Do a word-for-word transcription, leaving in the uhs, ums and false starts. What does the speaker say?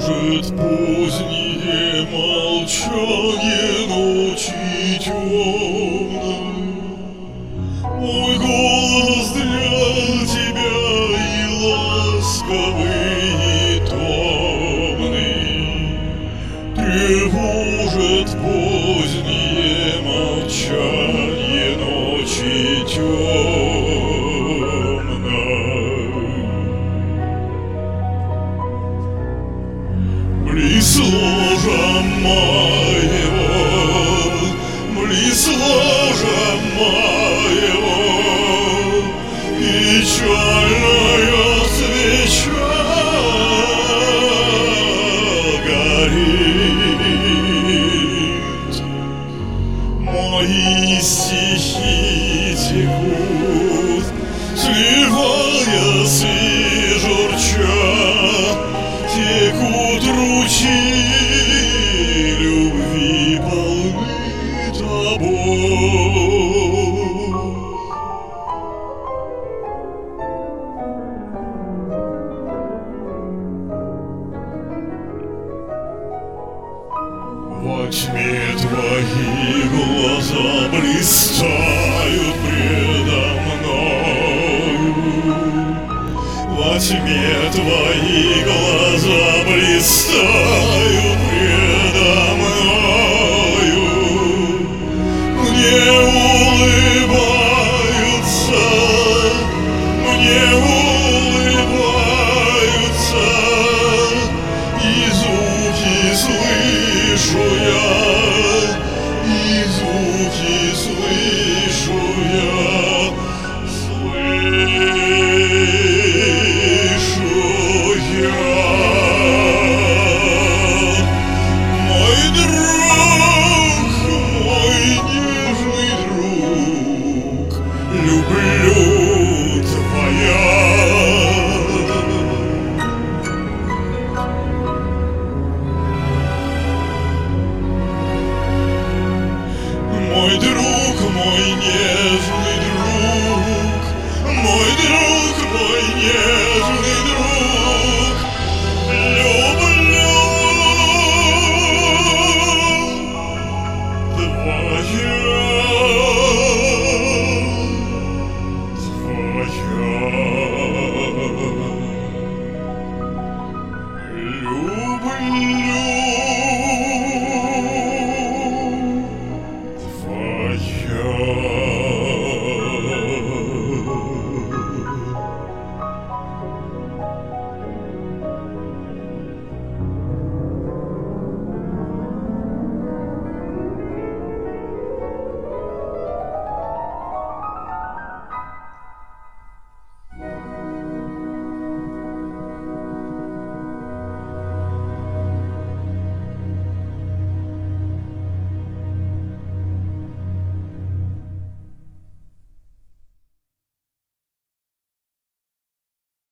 Тревожит позднее молчание ночи темной. Мой голос для тебя и ласковый, и томный. Тревожит позднее молчание ночи темной. Близ ложа моего, близ ложа моего, печальная свеча горит. Мои стихи текут, сливаясь и журчат, текут ручьи любви, полны тобой. Во тьме твои глаза блистают предо мною. Во тьме твои глаза блистают